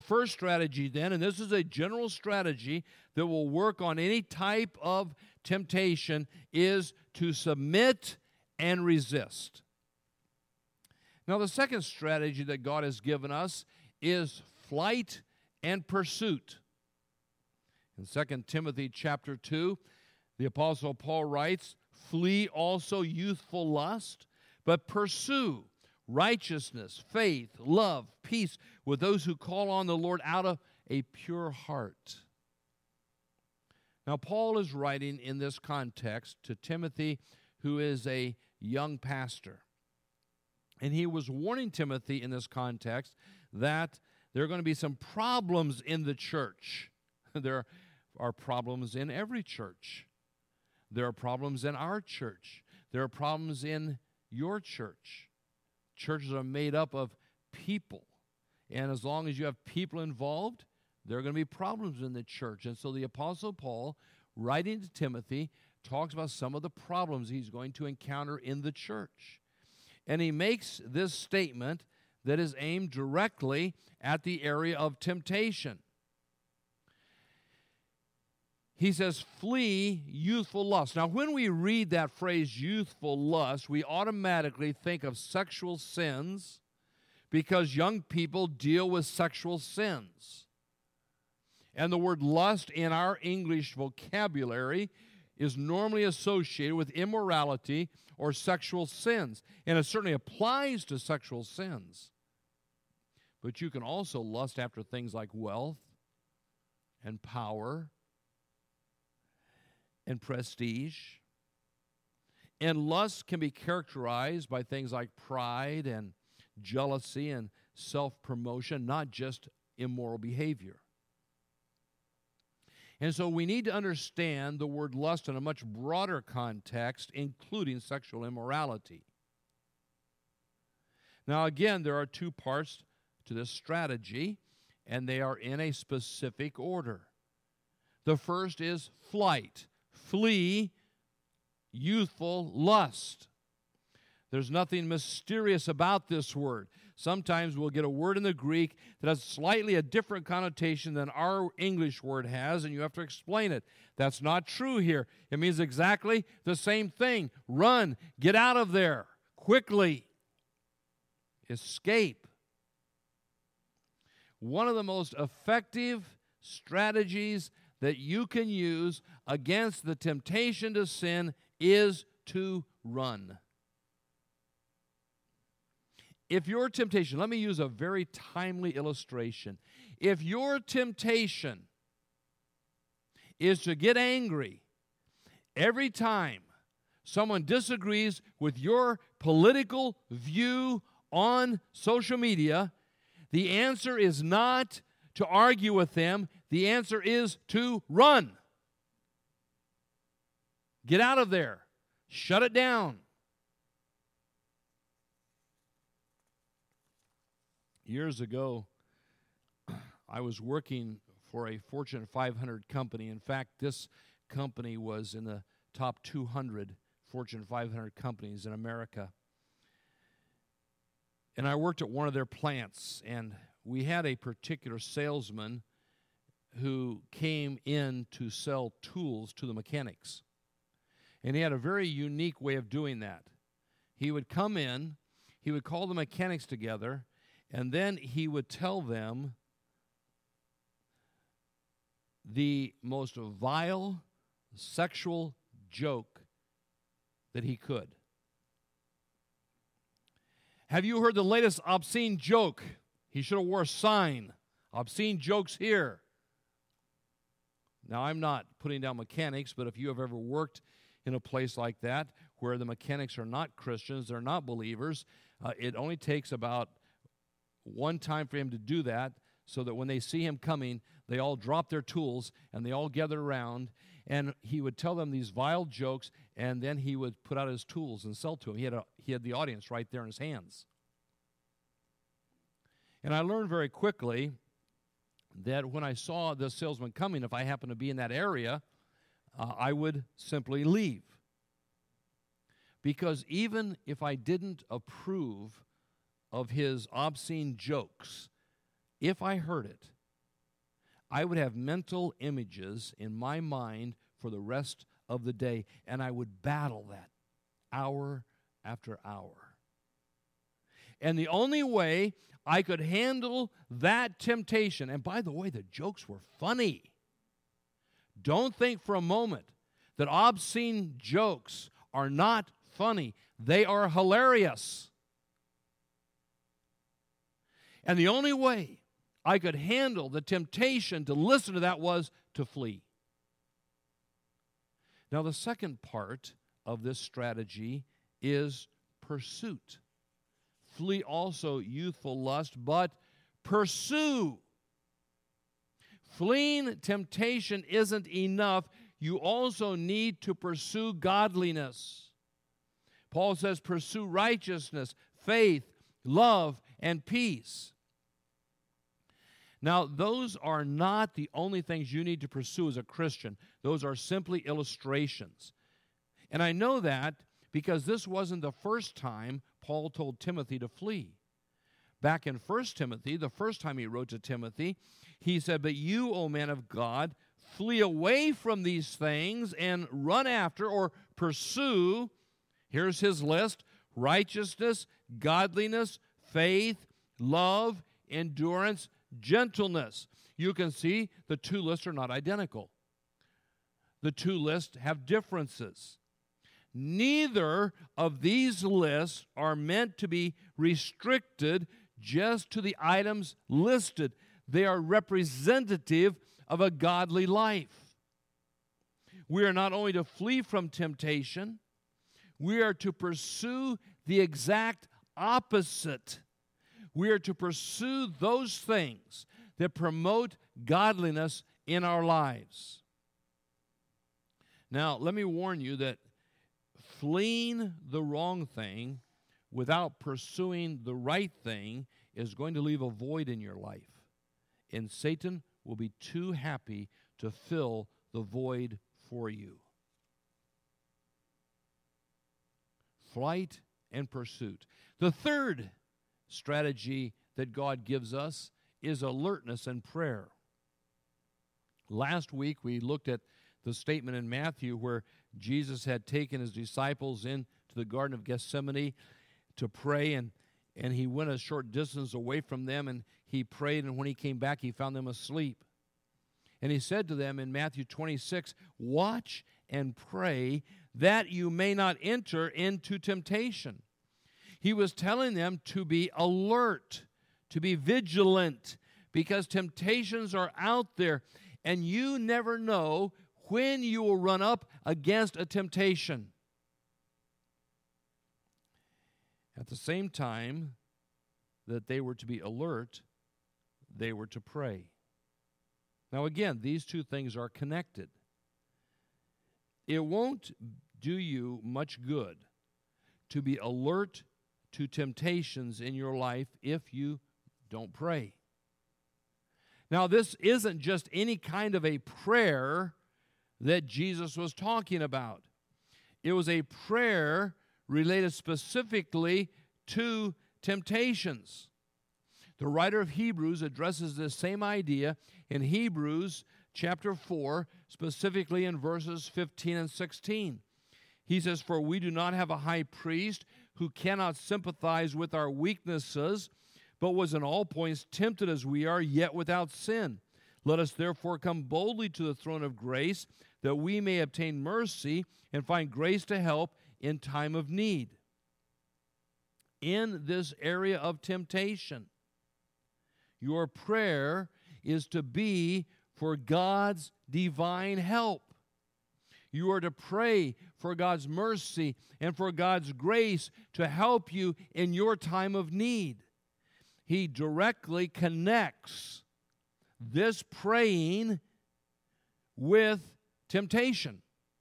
first strategy then, and this is a general strategy that will work on any type of temptation, is to submit and resist. Now, the second strategy that God has given us is flight and pursuit. In 2 Timothy chapter 2, the Apostle Paul writes, "Flee also youthful lust, but pursue righteousness, faith, love, peace with those who call on the Lord out of a pure heart." Now, Paul is writing in this context to Timothy, who is a young pastor. And he was warning Timothy in this context that there are going to be some problems in the church. There are problems in every church. There are problems in our church. There are problems in your church. Churches are made up of people. And as long as you have people involved, there are going to be problems in the church. And so the Apostle Paul, writing to Timothy, talks about some of the problems he's going to encounter in the church. And he makes this statement that is aimed directly at the area of temptation. He says, "Flee youthful lust." Now, when we read that phrase, youthful lust, we automatically think of sexual sins because young people deal with sexual sins. And the word lust in our English vocabulary is normally associated with immorality or sexual sins. And it certainly applies to sexual sins. But you can also lust after things like wealth and power and prestige. And lust can be characterized by things like pride and jealousy and self-promotion, not just immoral behavior. And so we need to understand the word lust in a much broader context, including sexual immorality. Now, again, there are two parts to this strategy, and they are in a specific order. The first is flight. Flee youthful lust. There's nothing mysterious about this word. Sometimes we'll get a word in the Greek that has slightly a different connotation than our English word has, and you have to explain it. That's not true here. It means exactly the same thing. Run. Get out of there. Quickly. Escape. One of the most effective strategies that you can use against the temptation to sin is to run. If your temptation, let me use a very timely illustration. If your temptation is to get angry every time someone disagrees with your political view on social media, the answer is not to argue with them. The answer is to run. Get out of there. Shut it down. Years ago, I was working for a Fortune 500 company. In fact, this company was in the top 200 Fortune 500 companies in America. And I worked at one of their plants, and we had a particular salesman who came in to sell tools to the mechanics. And he had a very unique way of doing that. He would come in, he would call the mechanics together, and then he would tell them the most vile sexual joke that he could. Have you heard the latest obscene joke? He should have wore a sign. Obscene jokes here. Now, I'm not putting down mechanics, but if you have ever worked in a place like that where the mechanics are not Christians, they're not believers, it only takes about one time for him to do that so that when they see him coming, they all drop their tools and they all gather around, and he would tell them these vile jokes, and then he would put out his tools and sell to them. He had the audience right there in his hands. And I learned very quickly that when I saw the salesman coming, if I happened to be in that area, I would simply leave. Because even if I didn't approve of his obscene jokes, if I heard it, I would have mental images in my mind for the rest of the day, and I would battle that hour after hour. And the only way I could handle that temptation, and by the way, the jokes were funny. Don't think for a moment that obscene jokes are not funny. They are hilarious. And the only way I could handle the temptation to listen to that was to flee. Now, the second part of this strategy is pursuit. Flee also youthful lust, but pursue. Fleeing temptation isn't enough. You also need to pursue godliness. Paul says, pursue righteousness, faith, love, and peace. Now, those are not the only things you need to pursue as a Christian. Those are simply illustrations. And I know that because this wasn't the first time Paul told Timothy to flee. Back in 1 Timothy, the first time he wrote to Timothy, he said, "But you, O man of God, flee away from these things and run after or pursue," here's his list, "righteousness, godliness, faith, love, endurance, gentleness." You can see the two lists are not identical. The two lists have differences. Neither of these lists are meant to be restricted just to the items listed. They are representative of a godly life. We are not only to flee from temptation, we are to pursue the exact opposite. We are to pursue those things that promote godliness in our lives. Now, let me warn you that fleeing the wrong thing without pursuing the right thing is going to leave a void in your life. And Satan will be too happy to fill the void for you. Flight and pursuit. The third strategy that God gives us is alertness and prayer. Last week we looked at the statement in Matthew where Jesus had taken his disciples into the Garden of Gethsemane to pray, and he went a short distance away from them, and he prayed, and when he came back, he found them asleep. And he said to them in Matthew 26, "Watch and pray that you may not enter into temptation." He was telling them to be alert, to be vigilant, because temptations are out there, and you never know when you will run up against a temptation. At the same time that they were to be alert, they were to pray. Now again, these two things are connected. It won't do you much good to be alert to temptations in your life if you don't pray. Now, this isn't just any kind of a prayer that Jesus was talking about. It was a prayer related specifically to temptations. The writer of Hebrews addresses this same idea in Hebrews chapter 4, specifically in verses 15 and 16. He says, "For we do not have a high priest who cannot sympathize with our weaknesses, but was in all points tempted as we are, yet without sin. Let us therefore come boldly to the throne of grace, that we may obtain mercy and find grace to help in time of need." In this area of temptation, your prayer is to be for God's divine help. You are to pray for God's mercy and for God's grace to help you in your time of need. He directly connects this praying with temptation.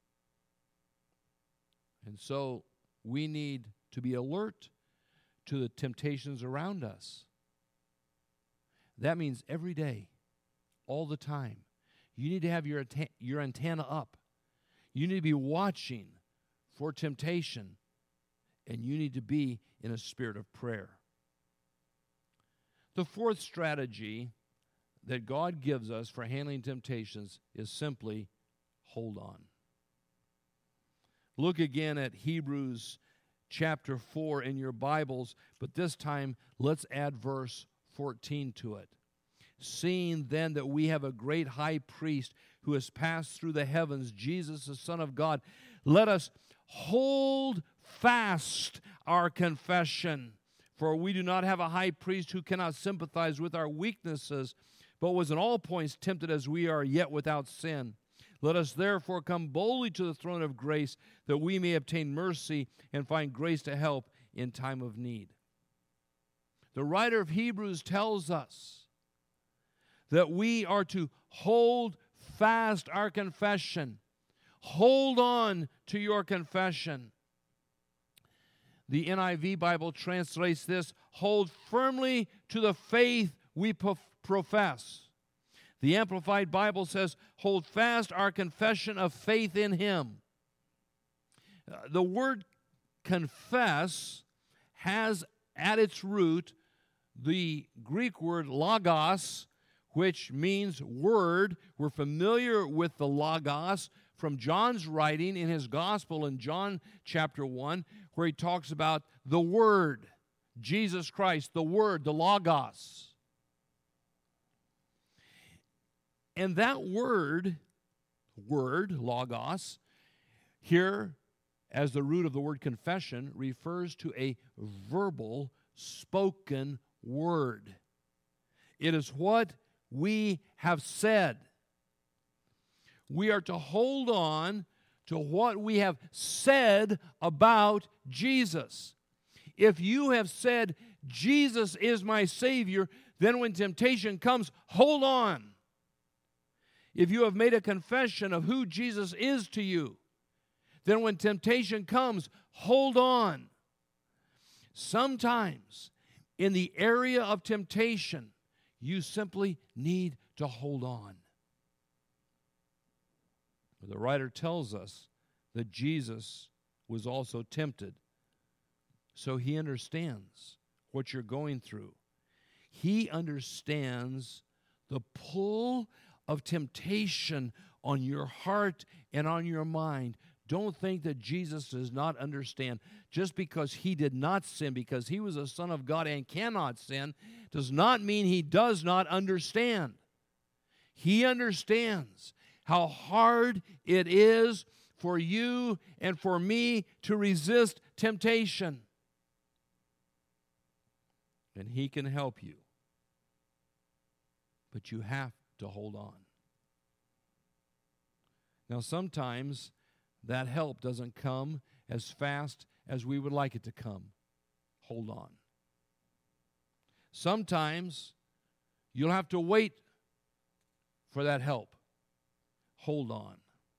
And so we need to be alert to the temptations around us. That means every day, all the time, you need to have your antenna up. You need to be watching for temptation, and you need to be in a spirit of prayer. The fourth strategy that God gives us for handling temptations is simply hold on. Look again at Hebrews chapter 4 in your Bibles, but this time let's add verse 14 to it. Seeing then that we have a great high priest who has passed through the heavens, Jesus the Son of God, let us hold fast our confession. For we do not have a high priest who cannot sympathize with our weaknesses, but was in all points tempted as we are, yet without sin. Let us therefore come boldly to the throne of grace, that we may obtain mercy and find grace to help in time of need. The writer of Hebrews tells us that we are to hold fast our confession. Hold on to your confession. The NIV Bible translates this, hold firmly to the faith we profess. The Amplified Bible says, hold fast our confession of faith in Him. The word confess has at its root the Greek word logos, which means word. We're familiar with the logos from John's writing in his gospel in John chapter 1, where he talks about the Word, Jesus Christ, the Word, the logos. And that word, logos, here as the root of the word confession, refers to a verbal, spoken word. It is what we have said. We are to hold on to what we have said about Jesus. If you have said, Jesus is my Savior, then when temptation comes, hold on. If you have made a confession of who Jesus is to you, then when temptation comes, hold on. Sometimes in the area of temptation, you simply need to hold on. The writer tells us that Jesus was also tempted, so he understands what you're going through. He understands the pull of temptation on your heart and on your mind. Don't think that Jesus does not understand. Just because he did not sin, because he was a Son of God and cannot sin, does not mean he does not understand. He understands how hard it is for you and for me to resist temptation. And he can help you. But you have to hold on. Now, sometimes that help doesn't come as fast as we would like it to come. Hold on. Sometimes you'll have to wait for that help. Hold on.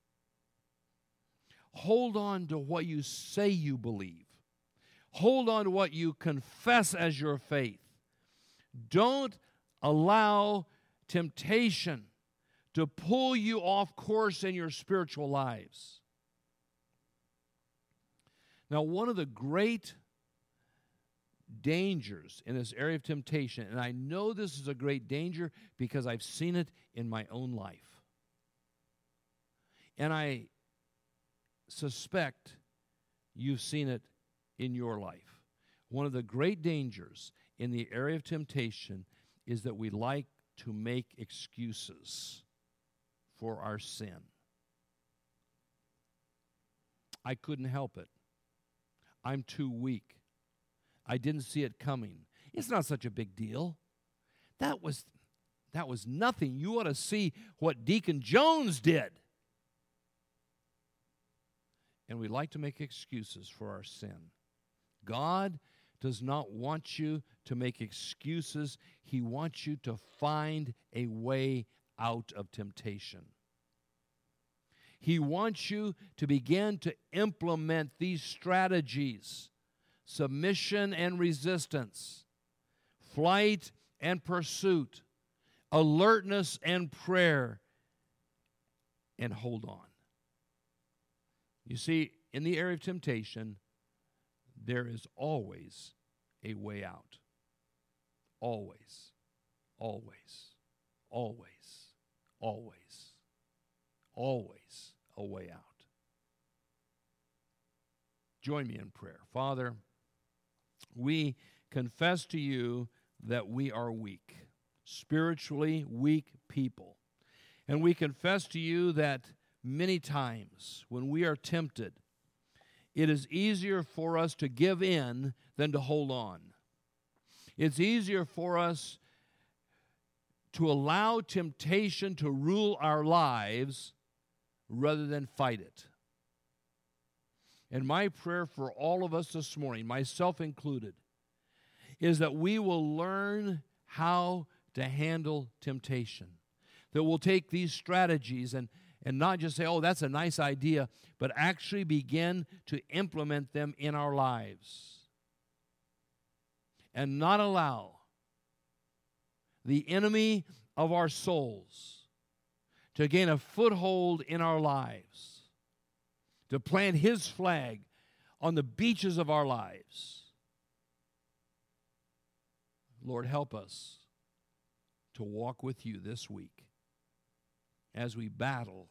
Hold on to what you say you believe. Hold on to what you confess as your faith. Don't allow temptation to pull you off course in your spiritual lives. Now, one of the great dangers in this area of temptation, and I know this is a great danger because I've seen it in my own life, and I suspect you've seen it in your life. One of the great dangers in the area of temptation is that we like to make excuses for our sin. I couldn't help it. I'm too weak. I didn't see it coming. It's not such a big deal. That was nothing. You ought to see what Deacon Jones did. And we like to make excuses for our sin. God does not want you to make excuses. He wants you to find a way out of temptation. He wants you to begin to implement these strategies: submission and resistance, flight and pursuit, alertness and prayer, and hold on. You see, in the area of temptation, there is always a way out. Always. Always. always, always, always a way out. Join me in prayer. Father, we confess to you that we are weak, spiritually weak people. And we confess to you that many times when we are tempted, it is easier for us to give in than to hold on. It's easier for us to allow temptation to rule our lives rather than fight it. And my prayer for all of us this morning, myself included, is that we will learn how to handle temptation. That we'll take these strategies and not just say, oh, that's a nice idea, but actually begin to implement them in our lives. And not allow the enemy of our souls to gain a foothold in our lives, to plant his flag on the beaches of our lives. Lord, help us to walk with you this week as we battle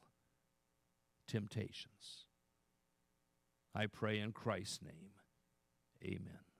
temptations. I pray in Christ's name, amen.